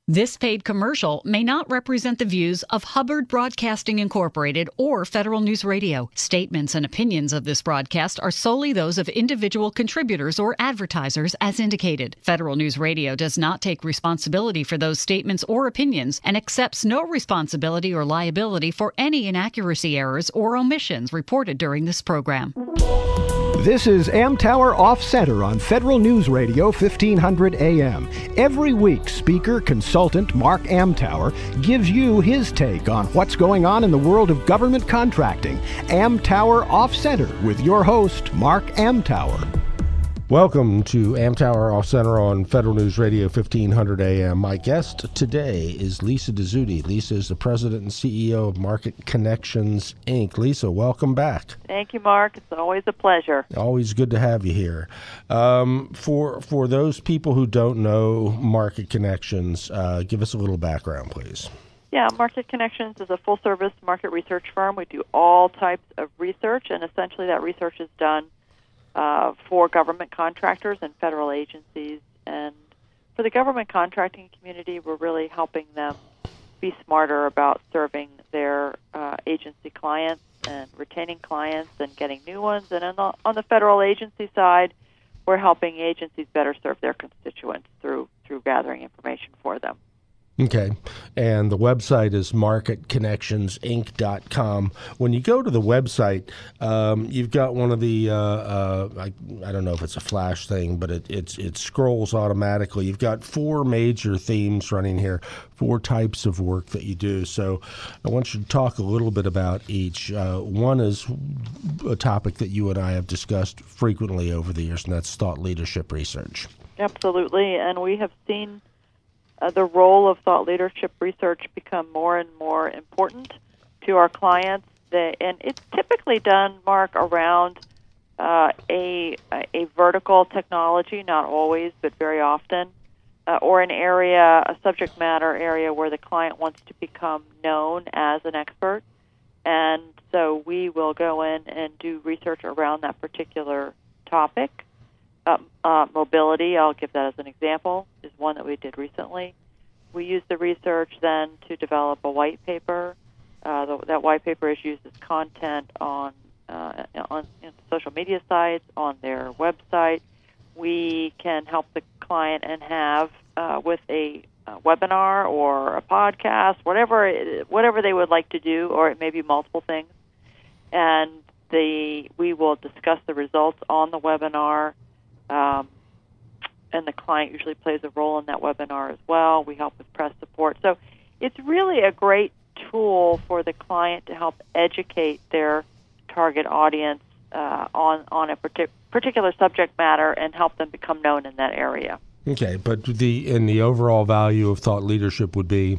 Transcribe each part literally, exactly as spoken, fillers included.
This paid commercial may not represent the views of Hubbard Broadcasting Incorporated or Federal News Radio. Statements and opinions of this broadcast are solely those of individual contributors or advertisers as indicated. Federal News Radio does not take responsibility for those statements or opinions and accepts no responsibility or liability for any inaccuracy, errors, or omissions reported during this program. This is Amtower Off Center on Federal News Radio fifteen hundred A M. Every week, speaker consultant Mark Amtower gives you his take on what's going on in the world of government contracting. Amtower Off Center with your host, Mark Amtower. Welcome to Amtower Off Center on Federal News Radio fifteen hundred A M. My guest today is Lisa Dezzutti. Lisa is the president and C E O of Market Connections, Incorporated. Lisa, welcome back. Thank you, Mark. It's always a pleasure. Always good to have you here. Um, for for those people who don't know Market Connections, uh, give us a little background, please. Yeah, Market Connections is a full-service market research firm. We do all types of research, and essentially that research is done Uh, for government contractors and federal agencies. And for the government contracting community, we're really helping them be smarter about serving their uh, agency clients and retaining clients and getting new ones. And on the, on the federal agency side, we're helping agencies better serve their constituents through through gathering information for them. Okay, and the website is market connections inc dot com. When you go to the website, um, you've got one of the, uh, uh, I, I don't know if it's a flash thing, but it it's, it scrolls automatically. You've got four major themes running here, four types of work that you do. So I want you to talk a little bit about each. Uh, one is a topic that you and I have discussed frequently over the years, and that's thought leadership research. Absolutely, and we have seen Uh, the role of thought leadership research become more and more important to our clients. They, and it's typically done, Mark, around uh, a a vertical technology, not always, but very often, uh, or an area, a subject matter area where the client wants to become known as an expert. And so we will go in and do research around that particular topic. Uh, uh, mobility, I'll give that as an example, is one that we did recently. We used the research then to develop a white paper. Uh, the, that white paper is used as content on, uh, on in social media sites, on their website. We can help the client and have uh, with a, a webinar or a podcast, whatever it, whatever they would like to do, or it may be multiple things. And the we will discuss the results on the webinar. Um, and the client usually plays a role in that webinar as well. We help with press support. So it's really a great tool for the client to help educate their target audience uh, on, on a partic- particular subject matter and help them become known in that area. Okay, but the and the overall value of thought leadership would be?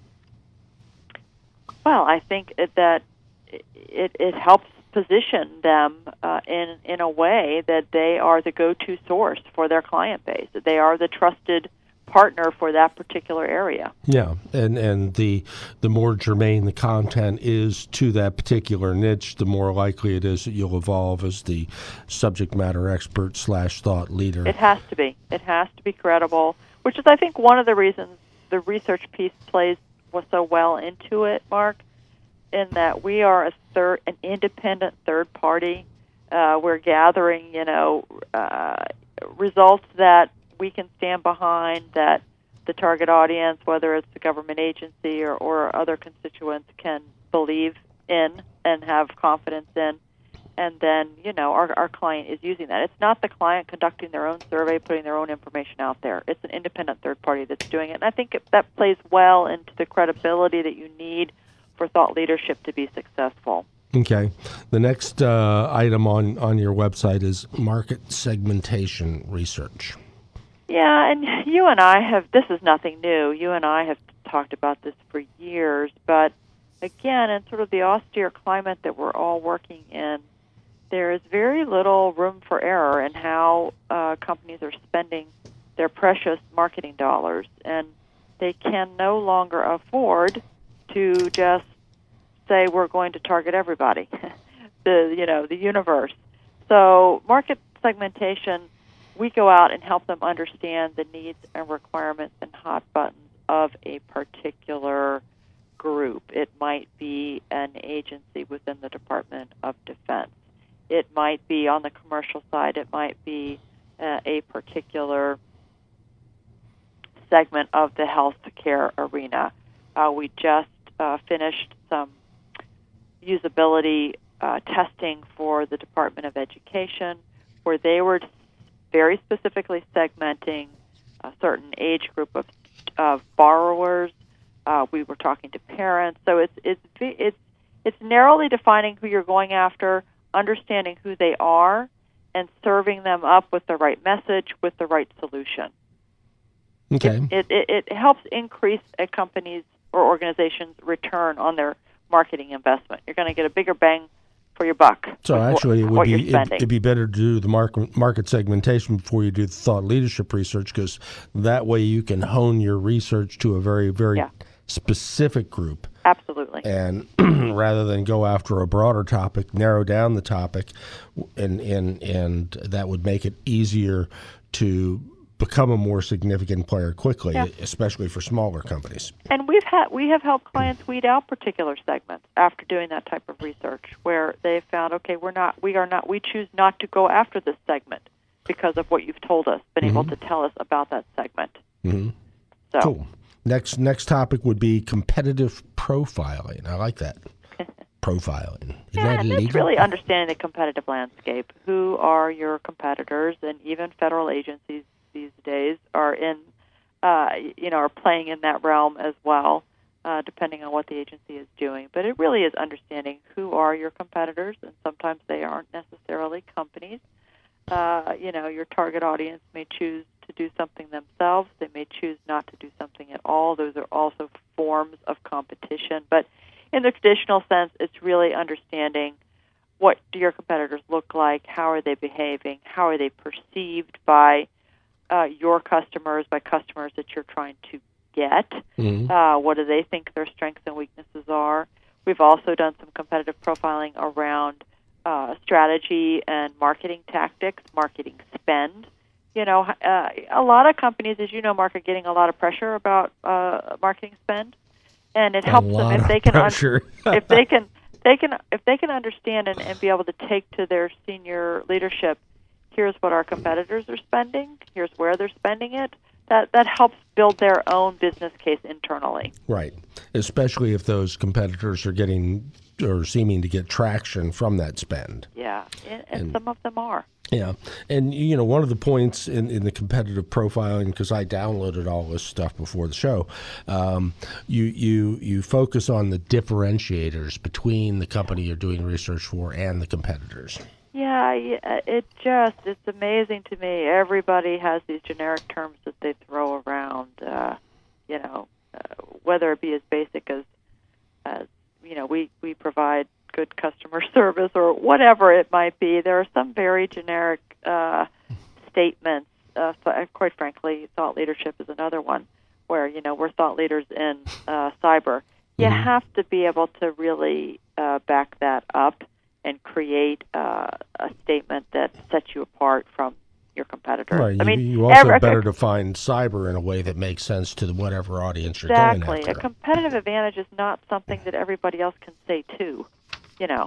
Well, I think it, that it, it helps position them uh, in in a way that they are the go-to source for their client base. That they are the trusted partner for that particular area. Yeah, and and the the more germane the content is to that particular niche, the more likely it is that you'll evolve as the subject matter expert slash thought leader. It has to be. It has to be credible, which is, I think, one of the reasons the research piece plays was so well into it, Mark, in that we are a third, an independent third party. Uh, we're gathering, you know, uh, results that we can stand behind, that the target audience, whether it's the government agency or, or other constituents, can believe in and have confidence in. And then, you know, our, our client is using that. It's not the client conducting their own survey, putting their own information out there. It's an independent third party that's doing it. And I think it, that plays well into the credibility that you need for thought leadership to be successful. Okay. The next uh, item on, on your website is market segmentation research. Yeah, and you and I have, this is nothing new. You and I have talked about this for years, but again, in sort of the austere climate that we're all working in, there is very little room for error in how uh, companies are spending their precious marketing dollars, and they can no longer afford to just say we're going to target everybody, the you know the universe. So market segmentation, we go out and help them understand the needs and requirements and hot buttons of particular group. It might be an agency within the Department of Defense. It might be on the commercial side. It might be uh, a particular segment of the healthcare arena. Uh, we just uh, finished some usability uh, testing for the Department of Education, where they were very specifically segmenting a certain age group of, of borrowers. Uh, we were talking to parents, so it's it's it's it's narrowly defining who you're going after, understanding who they are, and serving them up with the right message, with the right solution. Okay. It it, it, it helps increase a company's or organization's return on their marketing investment. You're going to get a bigger bang for your buck. So actually, it would what be you're it'd, it'd be better to do the market market segmentation before you do the thought leadership research, because that way you can hone your research to a very very Yeah. specific group. Absolutely. And rather than go after a broader topic, narrow down the topic, and and and that would make it easier to become a more significant player quickly, Yeah. especially for smaller companies. And we've had we have helped clients weed out particular segments after doing that type of research, where they found, okay, we're not we are not we choose not to go after this segment because of what you've told us, been Mm-hmm. able to tell us about that segment. Mm-hmm. So Cool. Next next topic would be competitive profiling. I like that. Profiling. Isn't yeah, that and illegal? it's really understanding the competitive landscape. Who are your competitors? And even federal agencies these days are in, uh, you know, are playing in that realm as well, uh, depending on what the agency is doing. But it really is understanding who are your competitors, and sometimes they aren't necessarily companies. Uh, you know, your target audience may choose to do something themselves. They may choose not to do something at all. Those are also forms of competition. But in the traditional sense, it's really understanding what do your competitors look like, how are they behaving, how are they perceived by uh, your customers, by customers that you're trying to get, Mhm. uh, what do they think their strengths and weaknesses are. We've also done some competitive profiling around uh, strategy and marketing tactics, marketing spend. You know, uh, a lot of companies, as you know, Mark, are getting a lot of pressure about uh, marketing spend, and it A helps them lot if of they can un- pressure. if they can they can if they can understand and, and be able to take to their senior leadership, here's what our competitors are spending, here's where they're spending it. That that helps build their own business case internally. Right. Especially if those competitors are getting or seeming to get traction from that spend. Yeah, and, and And- some of them are. Yeah. And, you know, one of the points in, in the competitive profiling, because I downloaded all this stuff before the show, um, you, you, you focus on the differentiators between the company you're doing research for and the competitors. Yeah, yeah, it just, it's amazing to me. Everybody has these generic terms that they throw around, uh, you know, uh, whether it be as basic as, as you know, we, we provide good customer service or whatever it might be. There are some very generic uh, statements. Uh, so, quite frankly, thought leadership is another one where, you know, we're thought leaders in uh, cyber. You Mhm. have to be able to really uh, back that up and create uh, a statement that sets you apart from your competitors. Right. I You, mean, you also every- better define cyber in a way that makes sense to the whatever audience you're exactly. going A after. competitive advantage is not something that everybody else can say too. You know,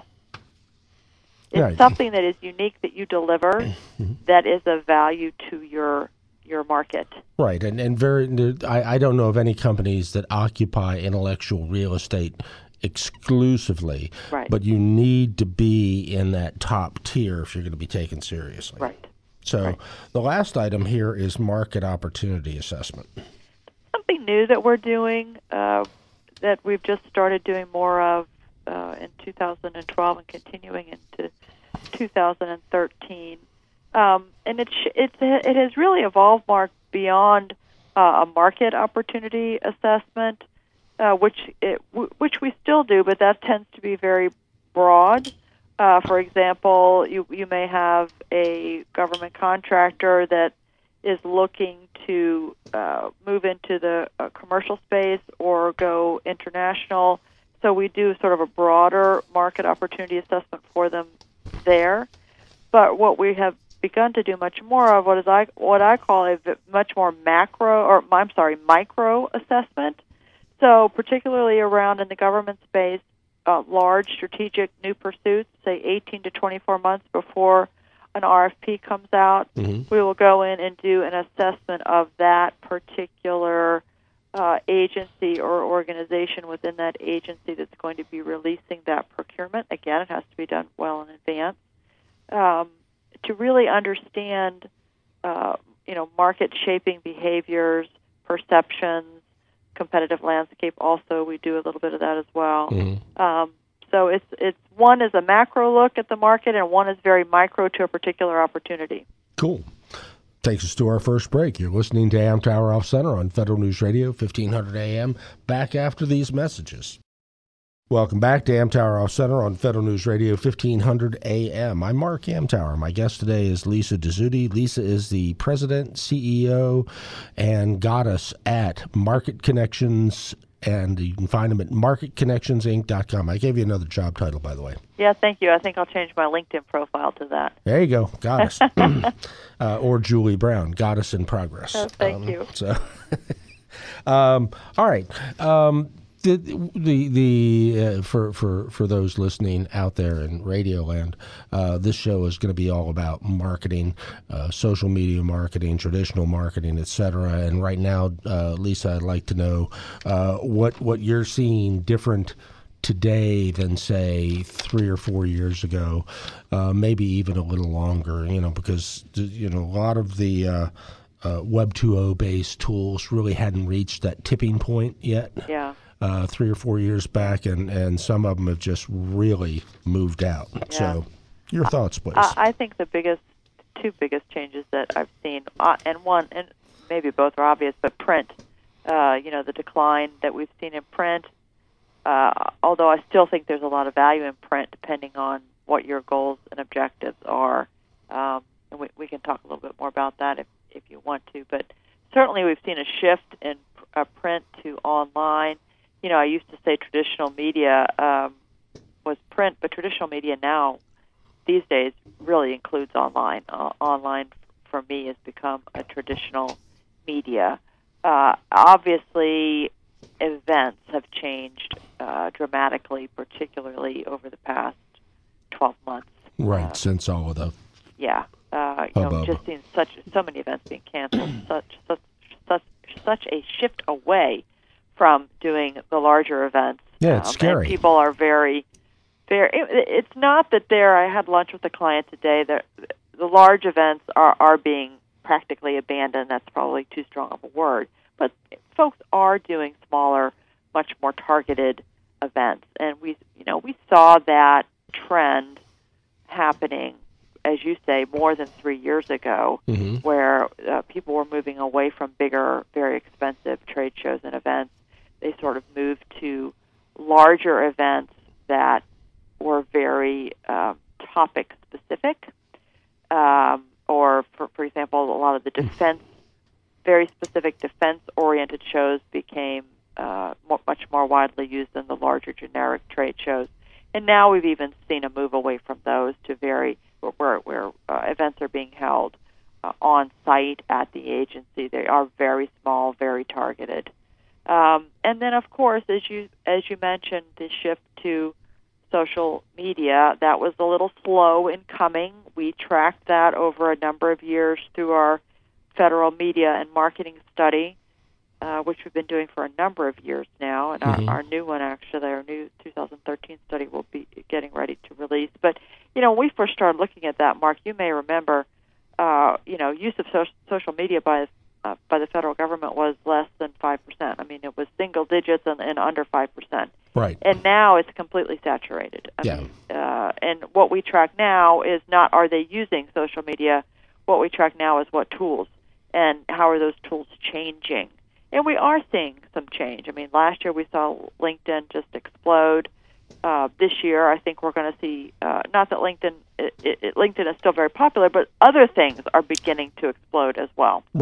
it's Right. something that is unique that you deliver that is of value to your your market. Right, and and very, I, I don't know of any companies that occupy intellectual real estate exclusively, Right. but you need to be in that top tier if you're going to be taken seriously. Right. So Right. the last item here is market opportunity assessment. Something new that we're doing uh, that we've just started doing more of uh, in two thousand twelve and continuing into two thousand thirteen. Um, and it's it's it has really evolved, Mark, beyond uh, a market opportunity assessment, uh, which it, w- which we still do, but that tends to be very broad. Uh, for example, you you may have a government contractor that is looking to uh, move into the uh, commercial space or go international. So we do sort of a broader market opportunity assessment for them there. But what we have begun to do much more of what is I what I call a v- much more macro or I'm sorry micro assessment. So particularly around in the government space, uh, large strategic new pursuits, say eighteen to twenty-four months before an R F P comes out, mm-hmm. we will go in and do an assessment of that particular uh, agency or organization within that agency that's going to be releasing that procurement. Again, it has to be done well in advance um, to really understand, uh, you know, market-shaping behaviors, perceptions, competitive landscape. Also, we do a little bit of that as well. Mm-hmm. Um, so it's it's one is a macro look at the market, and one is very micro to a particular opportunity. Cool. Takes us to our first break. You're listening to Amtower Off Center on Federal News Radio, fifteen hundred A M. Back after these messages. Welcome back to Amtower Off Center on Federal News Radio, fifteen hundred A M. I'm Mark Amtower. My guest today is Lisa Dezzutti. Lisa is the president, C E O, and goddess at Market Connections, and you can find them at market connections inc dot com. I gave you another job title, by the way. Yeah, thank you. I think I'll change my LinkedIn profile to that. There you go, goddess. uh, or Julie Brown, goddess in progress. Oh, thank um, you. So, um, all right. Um, The the the uh, for for for those listening out there in Radio Land, uh, this show is going to be all about marketing, uh, social media marketing, traditional marketing, et cetera. And right now, uh, Lisa, I'd like to know uh, what what you're seeing different today than say three or four years ago, uh, maybe even a little longer. You know, because you know a lot of the uh, uh, Web two point oh based tools really hadn't reached that tipping point yet. Yeah. Uh, three or four years back, and, and some of them have just really moved out. Yeah. So, your thoughts, please. Uh, I think the biggest, two biggest changes that I've seen, uh, and one, and maybe both are obvious, but print. Uh, you know, the decline that we've seen in print. Uh, although I still think there's a lot of value in print, depending on what your goals and objectives are. Um, and we, we can talk a little bit more about that if if you want to. But certainly, we've seen a shift in uh, print to online. You know, I used to say traditional media um, was print, but traditional media now, these days, really includes online. Uh, online, for me, has become a traditional media. Uh, obviously, events have changed uh, dramatically, particularly over the past twelve months. Right, uh, since all of the yeah, uh, you know, just seen such so many events being canceled, such such such such a shift away from doing the larger events. Yeah, it's um, scary. And people are very, very. It, it's not that they're. I had lunch with a client today. That the large events are are being practically abandoned. That's probably too strong of a word, but folks are doing smaller, much more targeted events, and we, you know, we saw that trend happening, as you say, more than three years ago, mm-hmm. where uh, people were moving away from bigger, very expensive trade shows and events. They sort of moved to larger events that were very um, topic-specific, um, or, for, for example, a lot of the defense, very specific defense-oriented shows became uh, more, much more widely used than the larger generic trade shows. And now we've even seen a move away from those to very where, where uh, events are being held uh, on site at the agency. They are very small, very targeted. Um, and then, of course, as you as you mentioned, the shift to social media, that was a little slow in coming. We tracked that over a number of years through our federal media and marketing study, uh, which we've been doing for a number of years now. And mm-hmm. our, our new one, actually, our new two thousand thirteen study will be getting ready to release. But, you know, when we first started looking at that, Mark, you may remember, uh, you know, use of so- social media by uh, by the federal government was less than five percent. I mean, it was single digits and, and under five percent. Right. And now it's completely saturated. I yeah. mean, uh, and what we track now is not are they using social media. What we track now is what tools and how are those tools changing. And we are seeing some change. I mean, last year we saw LinkedIn just explode. Uh, this year, I think we're going to see, uh, not that LinkedIn it, it, LinkedIn is still very popular, but other things are beginning to explode as well. Right.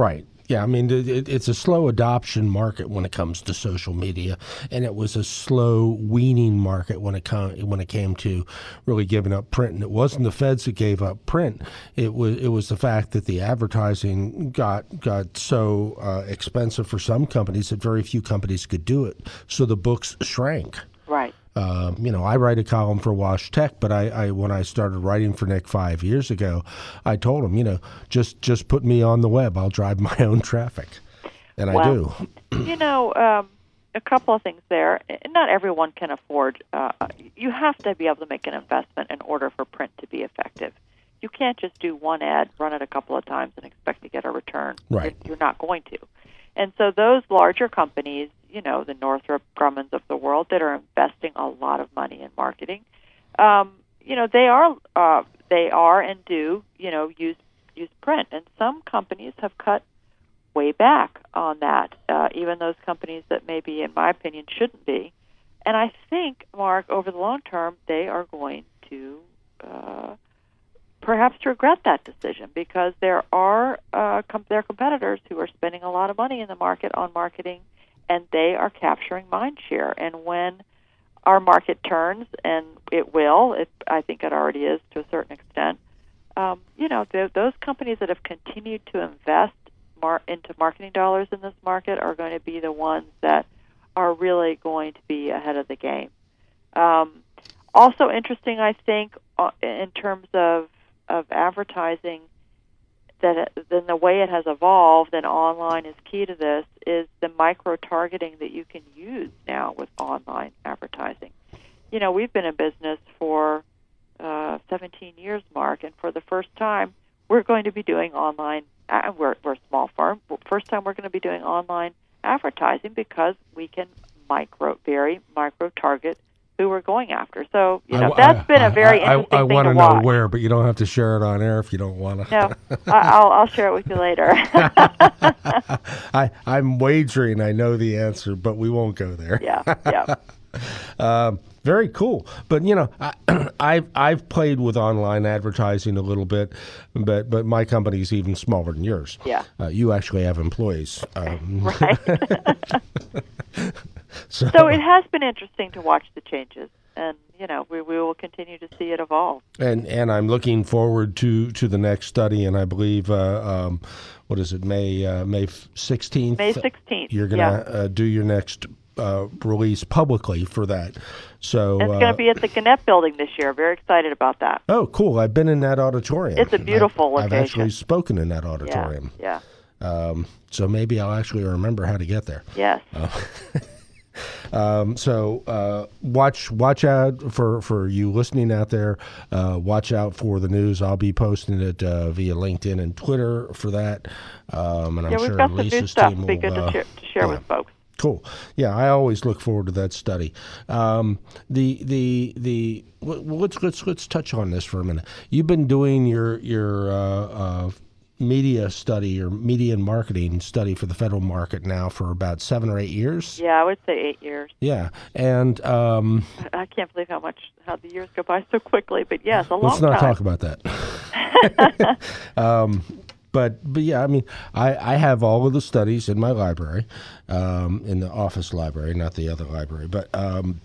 Yeah, I mean, it, it's a slow adoption market when it comes to social media, and it was a slow weaning market when it com- when it came to really giving up print. And it wasn't the feds that gave up print; it was it was the fact that the advertising got got so uh, expensive for some companies that very few companies could do it. So the books shrank. Right. Uh, you know, I write a column for Wash Tech, but I, I when I started writing for Nick five years ago, I told him, you know, just just put me on the web. I'll drive my own traffic, and well, I do. You know, um, a couple of things there. Not everyone can afford. Uh, you have to be able to make an investment in order for print to be effective. You can't just do one ad, run it a couple of times, and expect to get a return. Right. You're, you're not going to. And so those larger companies, you know, the Northrop Grummans of the world that are investing a lot of money in marketing, um, you know, they are uh, they are and do, you know, use use print. And some companies have cut way back on that, uh, even those companies that maybe, in my opinion, shouldn't be. And I think, Mark, over the long term, they are going to uh, perhaps regret that decision, because there are uh, com- their competitors who are spending a lot of money in the market on marketing, and they are capturing mind share. And when our market turns, and it will, it, I think it already is to a certain extent, um, you know, th- those companies that have continued to invest mar- into marketing dollars in this market are going to be the ones that are really going to be ahead of the game. Um, also interesting, I think, uh, in terms of of advertising, that then the way it has evolved, and online is key to this, is the micro-targeting that you can use now with online advertising. You know, we've been in business for uh, seventeen years, Mark, and for the first time, we're going to be doing online, uh, we're, we're a small firm, but first time we're going to be doing online advertising, because we can micro, very micro-target who we're going after. So, you know, I, that's I, been a very I, interesting I, I, I thing want to to watch. know where, but you don't have to share it on air if you don't want to. No, I'll, I'll share it with you later. I, I'm wagering I know the answer, but we won't go there. Yeah, yeah. um, very cool. But, you know, I, I've, I've played with online advertising a little bit, but, but my company's even smaller than yours. Yeah. Uh, you actually have employees. Um, right. So, so it has been interesting to watch the changes, and you know we, we will continue to see it evolve. And and I'm looking forward to, to the next study, and I believe uh, um, what is it, May uh, May sixteenth? May sixteenth. You're gonna yeah. uh, do your next uh, release publicly for that. So and it's uh, going to be at the Gannett Building this year. Very excited about that. Oh, cool! I've been in that auditorium. It's a beautiful I've, location. I've actually spoken in that auditorium. Yeah. yeah. Um, so maybe I'll actually remember how to get there. Yes. Uh, Um, so uh, watch watch out for, for you listening out there. Uh, watch out for the news. I'll be posting it uh, via LinkedIn and Twitter for that. Um, and I'm yeah, we've sure got some Lisa's new stuff. team will Be good uh, to share, to share yeah. with folks. Cool. Yeah, I always look forward to that study. Um, the the the well, let's let's let's touch on this for a minute. You've been doing your your uh, uh, media study or media and marketing study for the federal market now for about seven or eight years. Yeah, I would say eight years. Yeah, and um, I can't believe how much how the years go by so quickly. But yes, a long let's not time. talk about that. um, but but yeah, I mean, I, I have all of the studies in my library, um, in the office library, not the other library, but. Um,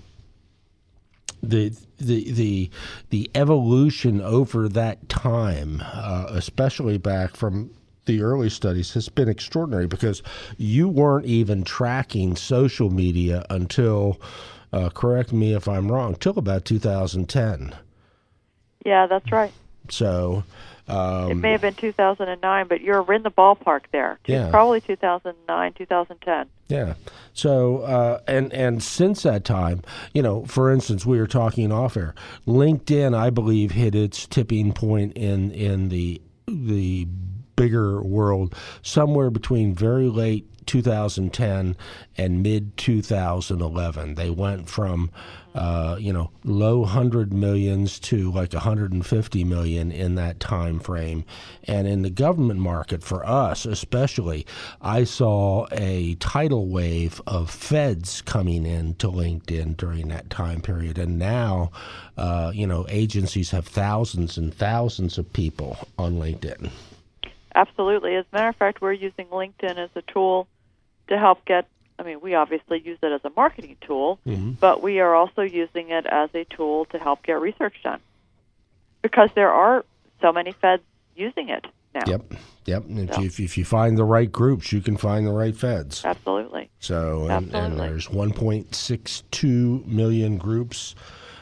The the the the evolution over that time, uh, especially back from the early studies, has been extraordinary, because you weren't even tracking social media until, uh, correct me if I'm wrong, till about two thousand ten. Yeah, that's right. So um, it may have been two thousand nine, but you're in the ballpark there. Yeah. Probably two thousand nine, two thousand ten. Yeah. So, uh, and and since that time, you know, for instance, we were talking off air. LinkedIn, I believe, hit its tipping point in in the the bigger world somewhere between very late two thousand ten and mid two thousand eleven. They went from uh, you know low hundred millions to like one hundred fifty million in that time frame. And in the government market, for us especially, I saw a tidal wave of feds coming in to LinkedIn during that time period. And now, uh, you know, agencies have thousands and thousands of people on LinkedIn. absolutely. As a matter of fact, we're using LinkedIn as a tool to help get, I mean, we obviously use it as a marketing tool, mm-hmm. but we are also using it as a tool to help get research done. Because there are so many feds using it now. Yep, yep. If, so. you, if, if you find the right groups, you can find the right feds. Absolutely. So, and, Absolutely. and there's one point six two million groups.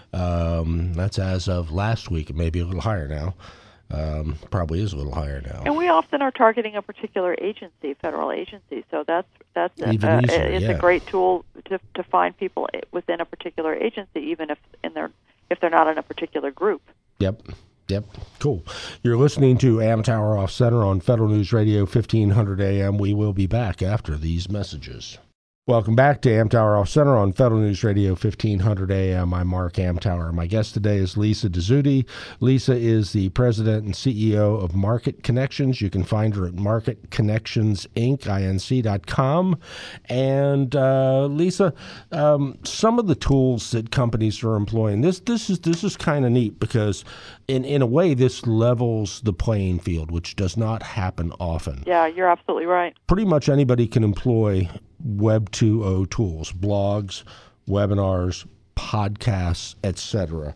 Um, that's as of last week. It may be a little higher now. Um, probably is a little higher now. And we often are targeting a particular agency, federal agency. So that's that's a, even uh, easier, it's yeah. a great tool to to find people within a particular agency, even if in their if they're not in a particular group. Yep. Yep. Cool. You're listening to Amtower Off Center on Federal News Radio fifteen hundred A M. We will be back after these messages. Welcome back to Amtower Off Center on Federal News Radio fifteen hundred A M. I'm Mark Amtower. My guest today is Lisa DeZutti. Lisa is the president and C E O of Market Connections. You can find her at market connections inc dot com. And uh, Lisa, um, some of the tools that companies are employing, this this is this is kind of neat because in, in a way this levels the playing field, which does not happen often. Yeah, you're absolutely right. Pretty much anybody can employ Web two point oh tools, blogs, webinars, podcasts, et cetera.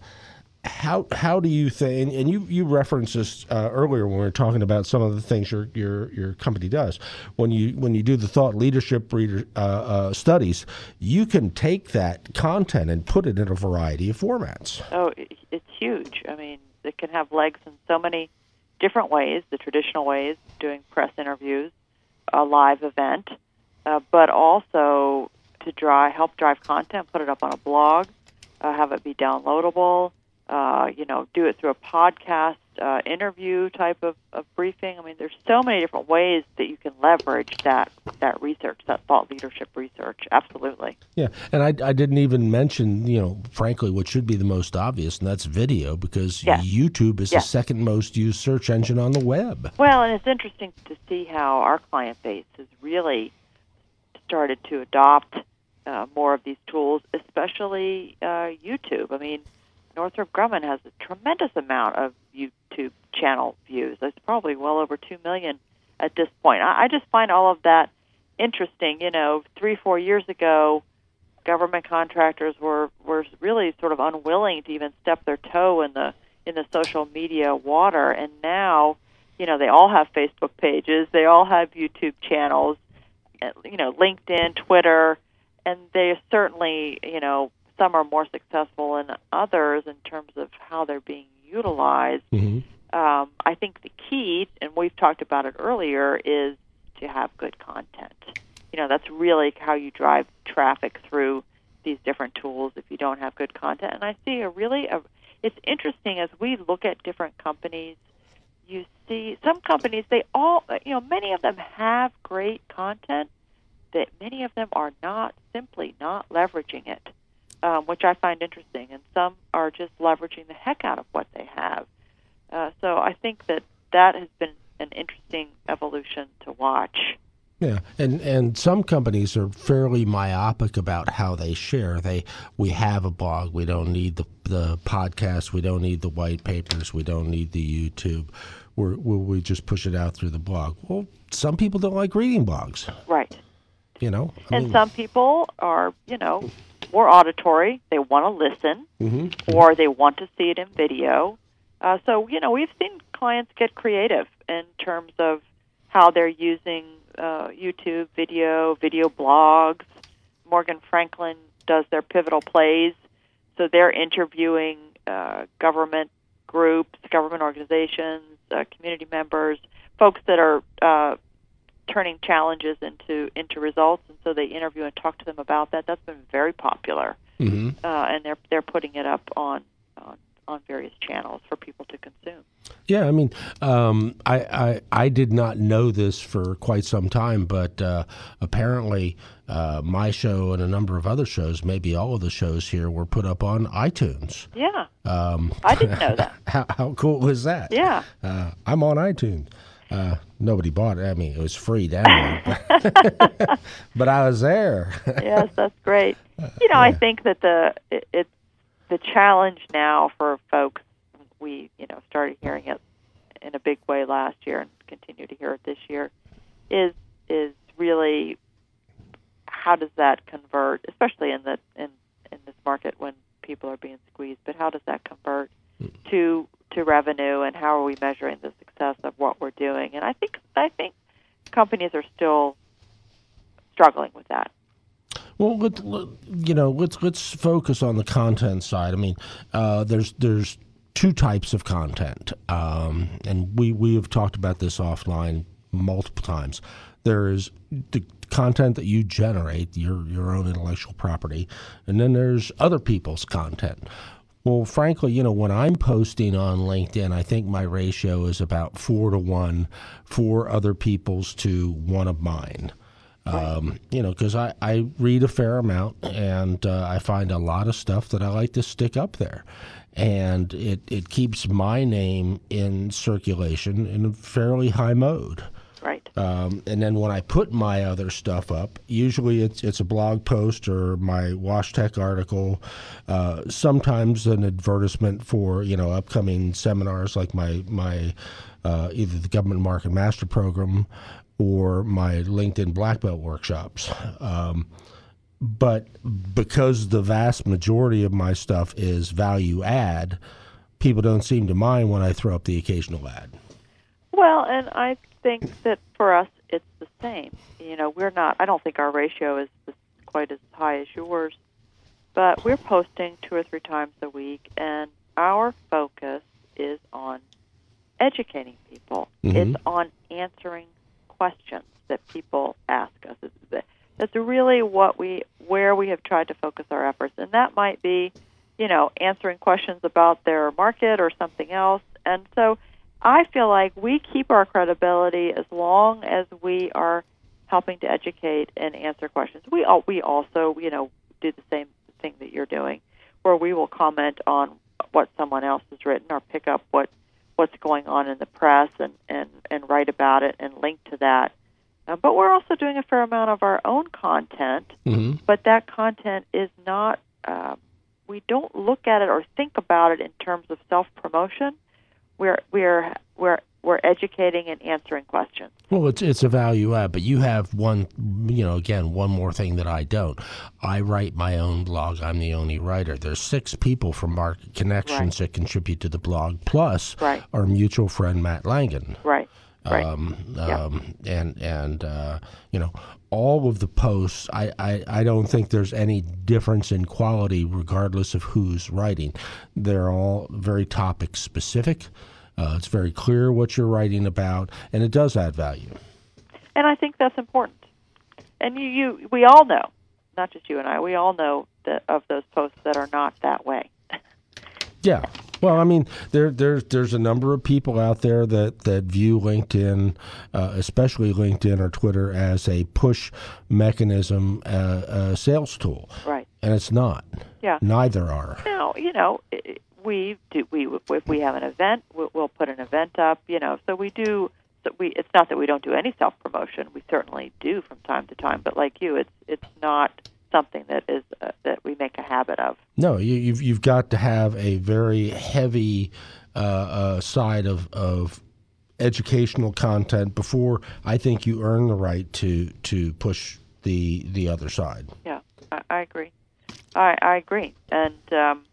How how do you think? And you you referenced this uh, earlier when we were talking about some of the things your your your company does. When you when you do the thought leadership reader uh, uh, studies, you can take that content and put it in a variety of formats. Oh, it's huge. I mean, it can have legs in so many different ways. The traditional ways, doing press interviews, a live event. Uh, but also to drive, help drive content, put it up on a blog, uh, have it be downloadable, uh, you know, do it through a podcast, uh, interview type of, of briefing. I mean, there's so many different ways that you can leverage that that research, that thought leadership research. Absolutely. Yeah, and I, I didn't even mention, you know, frankly, what should be the most obvious, and that's video, because yes. YouTube is yes. the second most used search engine on the web. Well, and it's interesting to see how our client base is really started to adopt uh, more of these tools, especially uh, YouTube. I mean, Northrop Grumman has a tremendous amount of YouTube channel views. It's probably well over two million at this point. I, I just find all of that interesting. You know, three, four years ago, government contractors were, were really sort of unwilling to even step their toe in the in the social media water, and now, you know, they all have Facebook pages, they all have YouTube channels, you know, LinkedIn, Twitter, and they certainly, you know, some are more successful than others in terms of how they're being utilized. Mm-hmm. Um, I think the key, and we've talked about it earlier, is to have good content. You know, that's really how you drive traffic through these different tools if you don't have good content. And I see a really, a, it's interesting as we look at different companies, you see some companies, they all, you know, many of them have great content, that many of them are not, simply not leveraging it, um, which I find interesting. And some are just leveraging the heck out of what they have. Uh, so I think that that has been an interesting evolution to watch. Yeah, and and some companies are fairly myopic about how they share. They we have a blog. We don't need the the podcast. We don't need the white papers. We don't need the YouTube. We're, we just push it out through the blog. Well, some people don't like reading blogs. Right. You know, I and mean, some people are, you know, more auditory. They want to listen, mm-hmm. or they want to see it in video. Uh, so, you know, we've seen clients get creative in terms of how they're using uh, YouTube video, video blogs. Morgan Franklin does their pivotal plays, so they're interviewing uh, government groups, government organizations, uh, community members, folks that are uh, turning challenges into into results, and so they interview and talk to them about that. That's been very popular, mm-hmm. uh, and they're they're putting it up on, on on various channels for people to consume. Yeah, I mean, um, I, I I did not know this for quite some time, but uh, apparently uh, my show and a number of other shows, maybe all of the shows here, were put up on iTunes. Yeah, um, I didn't know that. how, how cool is that? Yeah, uh, I'm on iTunes. Uh, nobody bought it. I mean, it was free download, but I was there. Yes, that's great. You know, yeah. I think that the it, it's the challenge now for folks. We, you know, started hearing it in a big way last year and continue to hear it this year, is is really how does that convert, especially in the in, in this market when people are being squeezed, but how does that convert to to revenue, and how are we measuring the success of what we're doing? And I think I think companies are still struggling with that. Well, let, let, you know, let's let's focus on the content side. I mean, uh, there's there's two types of content, um, and we we have talked about this offline multiple times. There is the content that you generate, your your own intellectual property, and then there's other people's content. Well, frankly, you know, when I'm posting on LinkedIn, I think my ratio is about four to one, four other people's to one of mine. Um, you know, because I, I read a fair amount, and uh, I find a lot of stuff that I like to stick up there. And it, it keeps my name in circulation in a fairly high mode. Right. Um, and then when I put my other stuff up, usually it's it's a blog post or my WashTech article, uh, sometimes an advertisement for, you know, upcoming seminars like my, my uh, either the Government Market Master Program or my LinkedIn Black Belt workshops. Um, but because the vast majority of my stuff is value add, people don't seem to mind when I throw up the occasional ad. Well, and I think that for us it's the same. You know, we're not, I don't think our ratio is quite as high as yours, but we're posting two or three times a week, and our focus is on educating people. Mm-hmm. It's on answering questions that people ask us. That's really what we, where we have tried to focus our efforts, and that might be, you know, answering questions about their market or something else. And so I feel like we keep our credibility as long as we are helping to educate and answer questions. We all, we also, you know, do the same thing that you're doing, where we will comment on what someone else has written or pick up what what's going on in the press and, and, and write about it and link to that. Uh, but we're also doing a fair amount of our own content, mm-hmm. but that content is not, uh, we don't look at it or think about it in terms of self-promotion. We're we're we're we're educating and answering questions. Well, it's it's a value add, but you have one, you know, again, one more thing that I don't. I write my own blog. I'm the only writer. There's six people from Market Connections right. that contribute to the blog, plus right. our mutual friend Matt Langen. Right. Right. Um, yeah. um, and and uh, you know, all of the posts, I, I, I don't think there's any difference in quality regardless of who's writing. They're all very topic specific. Uh, it's very clear what you're writing about, and it does add value. And I think that's important. And you, you we all know, not just you and I, we all know that of those posts that are not that way. Yeah. Well, I mean, there, there's there's a number of people out there that, that view LinkedIn, uh, especially LinkedIn or Twitter, as a push mechanism, uh, a sales tool. Right. And it's not. Yeah. Neither are. Now, you know, we do. We if we have an event, we'll put an event up. You know, so we do. So we. It's not that we don't do any self promotion. We certainly do from time to time. But like you, it's it's not something that is uh, that we make a habit of. No, you, you've you've got to have a very heavy uh, uh, side of of educational content before I think you earn the right to to push the the other side. Yeah, I, I agree. I, I agree, and um,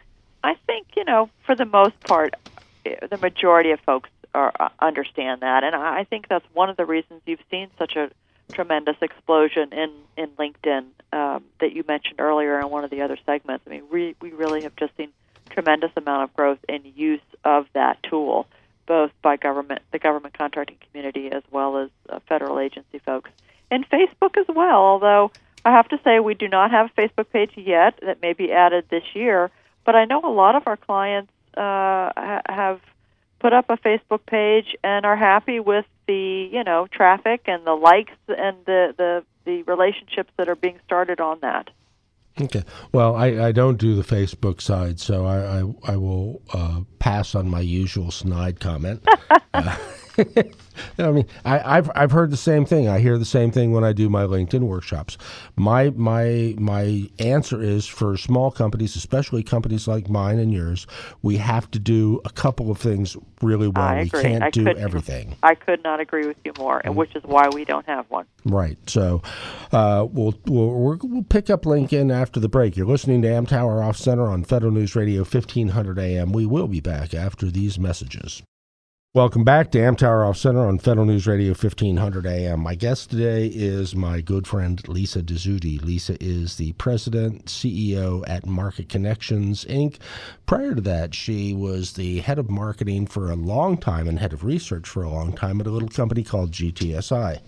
I think you know for the most part, the majority of folks are uh, understand that, and I think that's one of the reasons you've seen such a tremendous explosion in, in LinkedIn um, that you mentioned earlier in one of the other segments. I mean, we, we really have just seen tremendous amount of growth in use of that tool, both by government, the government contracting community, as well as uh, federal agency folks, and Facebook as well. Although I have to say we do not have a Facebook page yet. That may be added this year, but I know a lot of our clients uh, ha- have put up a Facebook page and are happy with the, you know, traffic and the likes and the, the, the relationships that are being started on that. Okay. Well, I, I don't do the Facebook side, so I, I, I will uh, pass on my usual snide comment. uh, I mean, I, I've I've heard the same thing. I hear the same thing when I do my LinkedIn workshops. My my my answer is for small companies, especially companies like mine and yours, we have to do a couple of things really well. I we agree. can't I do could, everything. I could not agree with you more, and which is why we don't have one. Right. So uh, we'll, we'll we'll pick up LinkedIn after the break. You're listening to Amtower Off Center on Federal News Radio fifteen hundred A M. We will be back after these messages. Welcome back to Amtower Off Center on Federal News Radio fifteen hundred A M. My guest today is my good friend Lisa Dezzutti. Lisa is the president, C E O at Market Connections, Incorporated. Prior to that, she was the head of marketing for a long time and head of research for a long time at a little company called G T S I.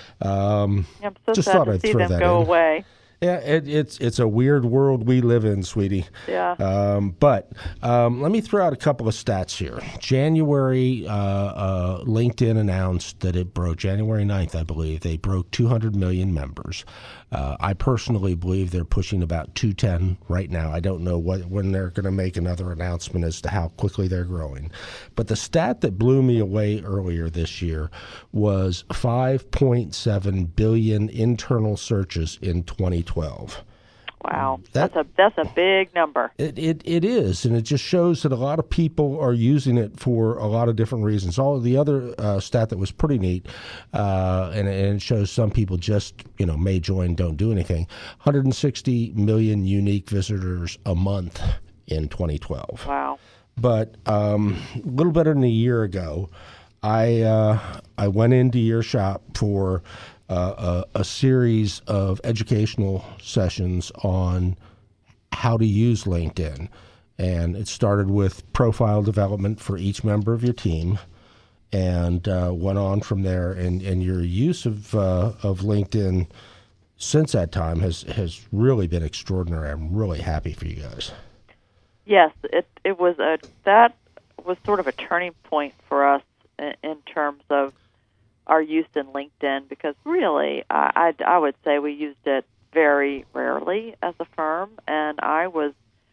Um, I'm so just sad thought to I'd see throw them that go in. away. Yeah, it, it's it's a weird world we live in, sweetie. Yeah. Um, but um, let me throw out a couple of stats here. January, uh, uh, LinkedIn announced that it broke, January ninth, I believe, they broke two hundred million members. Uh, I personally believe they're pushing about two ten right now. I don't know what when they're going to make another announcement as to how quickly they're growing. But the stat that blew me away earlier this year was five point seven billion internal searches in twenty twelve. Wow, That- that's a that's a big number. It, it it is, and it just shows that a lot of people are using it for a lot of different reasons. All of the other uh, stat that was pretty neat, uh, and, and it shows some people just you know may join, don't do anything. one hundred sixty million unique visitors a month in twenty twelve. Wow. But um, a little better than a year ago, I uh, I went into your shop for uh, a, a series of educational sessions on how to use LinkedIn. And it started with profile development for each member of your team and uh, went on from there. And, and your use of uh, of LinkedIn since that time has, has really been extraordinary. I'm really happy for you guys. Yes, it it was a that was sort of a turning point for us in, in terms of our use in LinkedIn, because really I, I, I would say we used it very rarely as a firm, and I was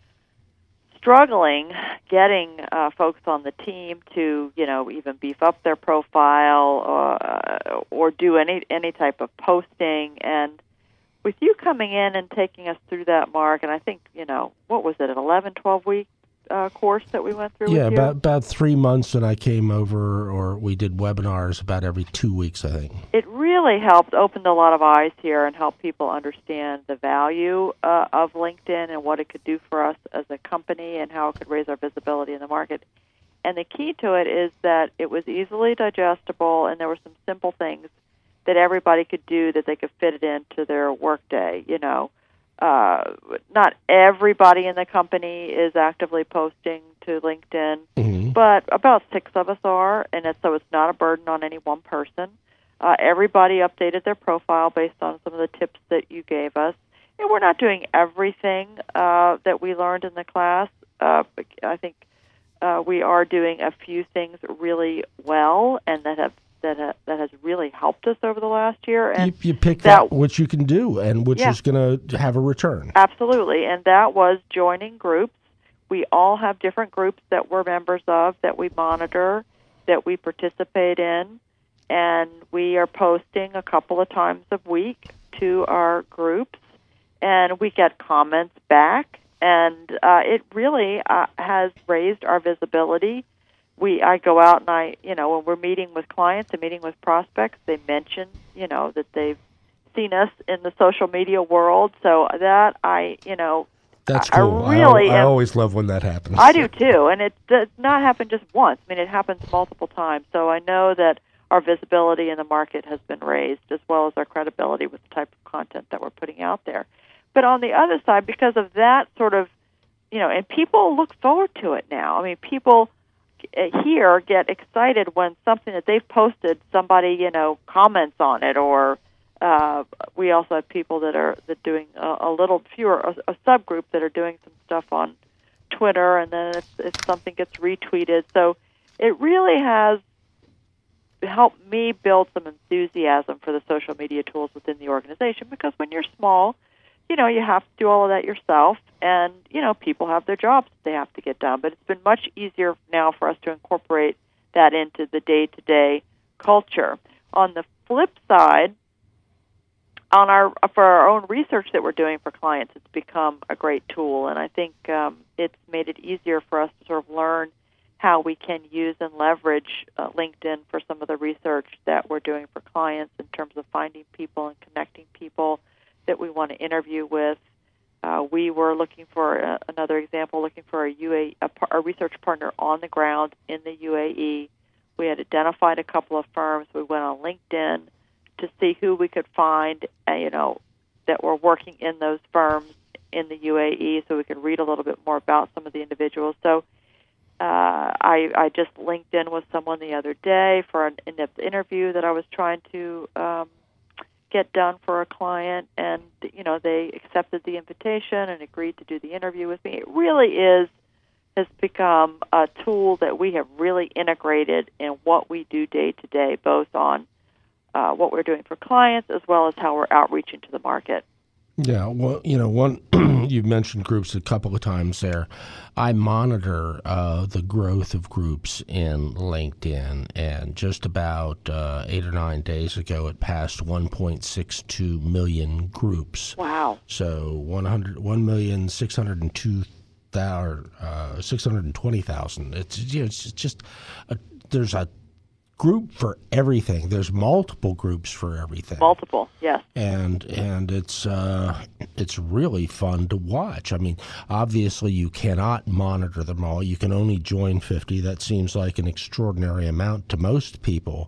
struggling getting uh, folks on the team to you know even beef up their profile or, uh, or do any any type of posting. And with you coming in and taking us through that, Mark, and I think, you know, what was it, an eleven, twelve-week uh, course that we went through Yeah, with you? about about three months, and I came over, or we did webinars about every two weeks, I think. It really helped open a lot of eyes here and help people understand the value uh, of LinkedIn and what it could do for us as a company and how it could raise our visibility in the market. And the key to it is that it was easily digestible, and there were some simple things that everybody could do that they could fit it into their workday. You know, uh, not everybody in the company is actively posting to LinkedIn, Mm-hmm. but about six of us are, and it's, so it's not a burden on any one person. Uh, everybody updated their profile based on some of the tips that you gave us. And we're not doing everything uh, that we learned in the class. Uh, I think uh, we are doing a few things really well, and that have that ha- that has really helped us over the last year. And You, you pick that, that which you can do and which Yeah. is going to have a return. Absolutely, and that was joining groups. We all have different groups that we're members of, that we monitor, that we participate in, and we are posting a couple of times a week to our groups, and we get comments back, and uh, it really uh, has raised our visibility. We, I go out and I, you know, when we're meeting with clients and meeting with prospects, they mention, you know, that they've seen us in the social media world. So that I, you know, That's I cool. I, really I am- always love when that happens. I do too, and it does not happen just once. I mean, it happens multiple times. So I know that our visibility in the market has been raised, as well as our credibility with the type of content that we're putting out there. But on the other side, because of that sort of, you know, and people look forward to it now. I mean, people here get excited when something that they've posted, somebody, you know, comments on it, or uh, we also have people that are that doing a, a little fewer, a, a subgroup that are doing some stuff on Twitter, and then if, if something gets retweeted. So it really has helped me build some enthusiasm for the social media tools within the organization, because when you're small, you know, you have to do all of that yourself, and, you know, people have their jobs that they have to get done. But it's been much easier now for us to incorporate that into the day-to-day culture. On the flip side, on our for our own research that we're doing for clients, it's become a great tool, and I think um, it's made it easier for us to sort of learn how we can use and leverage uh, LinkedIn for some of the research that we're doing for clients in terms of finding people and connecting people that we want to interview with. Uh, we were looking for uh, another example, looking for a U A a, a research partner on the ground in the U A E. We had identified a couple of firms. We went on LinkedIn to see who we could find, uh, you know, that were working in those firms in the U A E, so we could read a little bit more about some of the individuals. So uh, I, I just linked in with someone the other day for an in-depth interview that I was trying to um, get done for a client, and you know, they accepted the invitation and agreed to do the interview with me. It really is has become a tool that we have really integrated in what we do day to day, both on uh, what we're doing for clients as well as how we're outreaching to the market. Yeah, well, you know, one you've mentioned groups a couple of times there. I monitor uh, the growth of groups in LinkedIn, and just about uh, eight or nine days ago, it passed one point six two million groups. Wow! So one hundred one million six hundred two thousand uh, six hundred twenty thousand. It's you know, it's just a, there's a group for everything. There's multiple groups for everything. Multiple, yes. And and it's uh, it's really fun to watch. I mean, obviously you cannot monitor them all. You can only join fifty. That seems like an extraordinary amount to most people,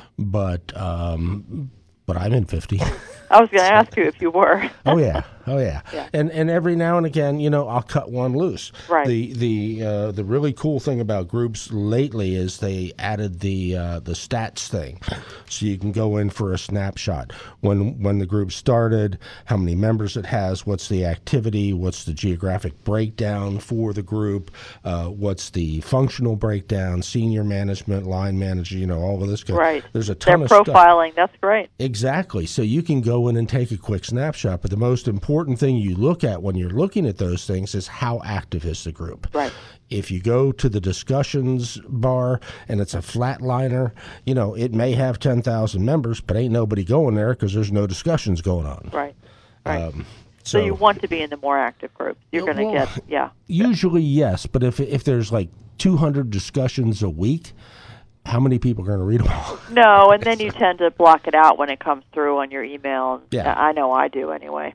but um, but I'm in fifty. I was going to ask you if you were. Oh yeah, oh yeah. yeah. And and every now and again, you know, I'll cut one loose. Right. The the uh, the really cool thing about groups lately is they added the uh, the stats thing, so you can go in for a snapshot when when the group started, how many members it has, what's the activity, what's the geographic breakdown for the group, uh, what's the functional breakdown, senior management, line manager, you know, all of this. Kind right. Of, there's a ton They're of stuff. profiling. That's great. Exactly. So you can go in and take a quick snapshot, but the most important thing you look at when you're looking at those things is how active is the group. Right. If you go to the discussions bar and it's a flatliner, you know, it may have ten thousand members, but ain't nobody going there because there's no discussions going on. Right. Right. Um, so, so you want to be in the more active groups. You're going to well, get, yeah. Usually, yes, but if if there's like two hundred discussions a week, how many people are going to read them all? No, and then you tend to block it out when it comes through on your email. Yeah. I know I do anyway.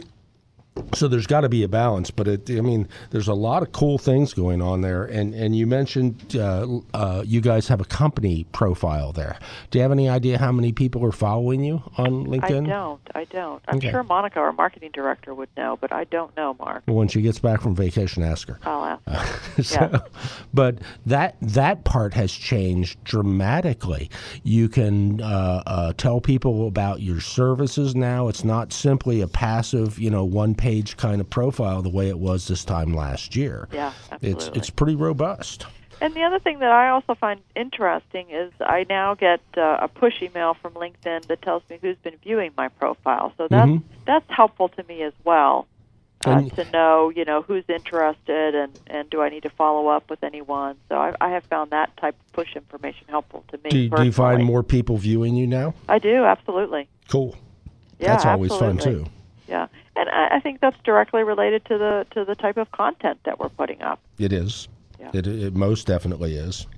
So there's got to be a balance, but it, I mean, there's a lot of cool things going on there. And, and you mentioned uh, uh, you guys have a company profile there. Do you have any idea how many people are following you on LinkedIn? I don't. I don't. I'm Okay. sure Monica, our marketing director, would know, but I don't know, Mark. Well, when she gets back from vacation, ask her. I'll ask. Uh, so, Yeah. But that that part has changed dramatically. You can uh, uh, tell people about your services now. It's not simply a passive, you know, one page kind of profile the way it was this time last year. Yeah, absolutely. It's it's pretty robust. And the other thing that I also find interesting is I now get uh, a push email from LinkedIn that tells me who's been viewing my profile. So that's Mhm. that's helpful to me as well, uh, And- to know, you know, who's interested and, and do I need to follow up with anyone. So I, I have found that type of push information helpful to me. Do, you- do you find personally. more people viewing you now? I do, absolutely. Cool. Yeah, That's always fun absolutely. too. Yeah, and I, I think that's directly related to the to the type of content that we're putting up. It is. Yeah. It it most definitely is.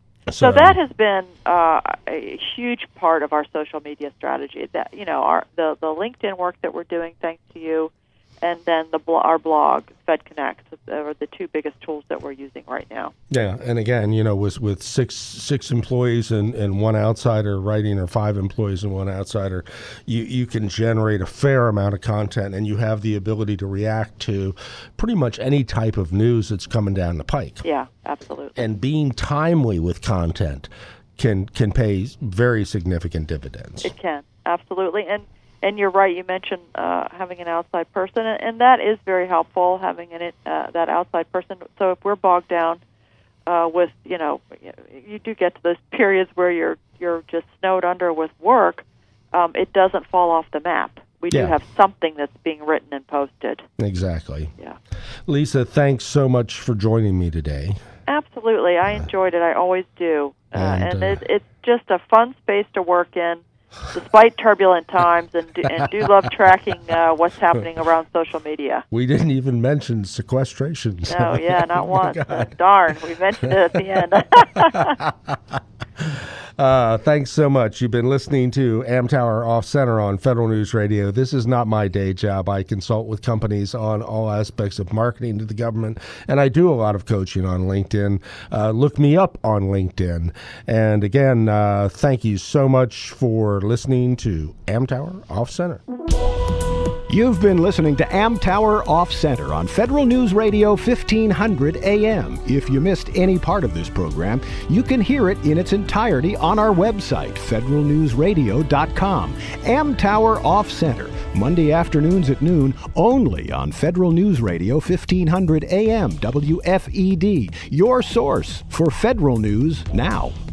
So that has been uh, a huge part of our social media strategy. That you know, our the, the LinkedIn work that we're doing, thanks to you, and then the blo- our blog, FedConnect, are the two biggest tools that we're using right now. Yeah, and again, you know, with with six six employees and, and one outsider writing, or five employees and one outsider, you you can generate a fair amount of content, and you have the ability to react to pretty much any type of news that's coming down the pike. Yeah, absolutely. And being timely with content can can pay very significant dividends. It can, absolutely. And and you're right, you mentioned uh, having an outside person, and, and that is very helpful, having an, uh, that outside person. So if we're bogged down uh, with, you know, you do get to those periods where you're you're just snowed under with work, um, it doesn't fall off the map. We do Yeah. have something that's being written and posted. Exactly. Yeah. Lisa, thanks so much for joining me today. Absolutely. I enjoyed it. I always do. Uh, And, and uh, it, it's just a fun space to work in, despite turbulent times, and do, and do love tracking uh, what's happening around social media. We didn't even mention sequestration. No, yeah, not Oh, my once. Uh, God. darn, we mentioned it at the end. Uh, thanks so much. You've been listening to Amtower Off Center on Federal News Radio. This is not my day job. I consult with companies on all aspects of marketing to the government, and I do a lot of coaching on LinkedIn. Uh, look me up on LinkedIn. And again, uh, thank you so much for listening to Amtower Off Center. You've been listening to Amtower Off Center on Federal News Radio fifteen hundred A M. If you missed any part of this program, you can hear it in its entirety on our website, federal news radio dot com. Amtower Off Center, Monday afternoons at noon, only on Federal News Radio fifteen hundred A M, W F E D, your source for federal news now.